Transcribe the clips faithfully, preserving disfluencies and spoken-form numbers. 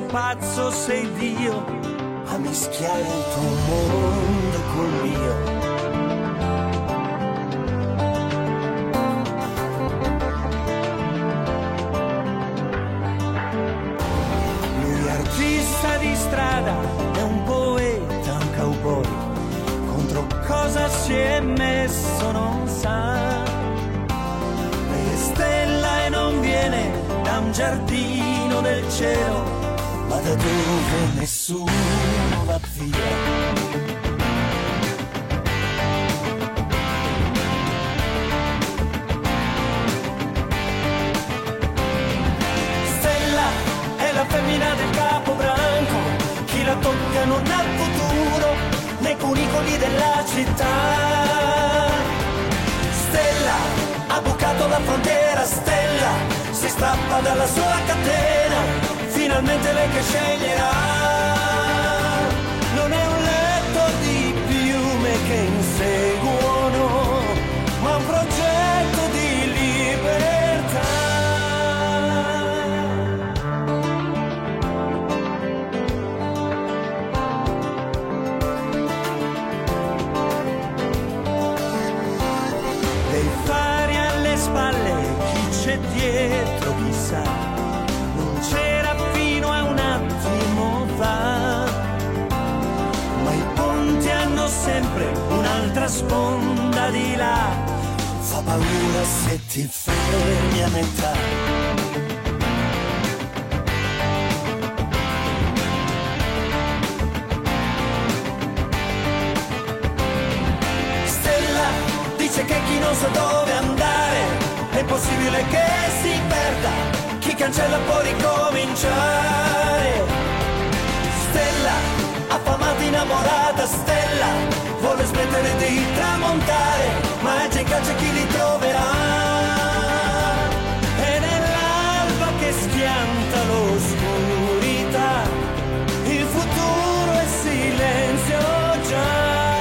pazzo, sei Dio a mischiare il tuo mondo col mio. Di strada è un poeta, un cowboy, contro cosa si è messo non sa. È stella e non viene da un giardino del cielo, ma da dove nessuno va via. Femmina del Capobranco, chi la tocca non ha futuro nei cunicoli della città. Stella ha bucato la frontiera, Stella si strappa dalla sua catena, finalmente lei che sceglierà. Non è un letto di piume che inseguono, ma un progetto di libertà. Dietro chissà, non c'era fino a un attimo fa, ma i ponti hanno sempre un'altra sponda di là. Fa paura se ti fermi a metà. Stella dice che chi non sa dove andare è possibile che si perda, chi cancella può ricominciare. Stella, affamata, innamorata, Stella, vuole smettere di tramontare, ma è già in caccia chi li troverà. E nell'alba che schianta l'oscurità, il futuro è silenzio già.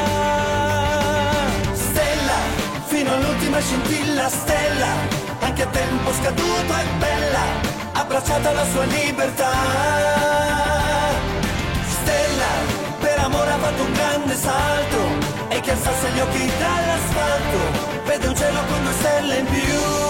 Stella, fino all'ultima scintilla, Stella, anche a tempo scaduto è bella, abbracciata alla sua libertà. Stella, per amore ha fatto un grande salto, e chi alzasse gli occhi dall'asfalto vede un cielo con due stelle in più.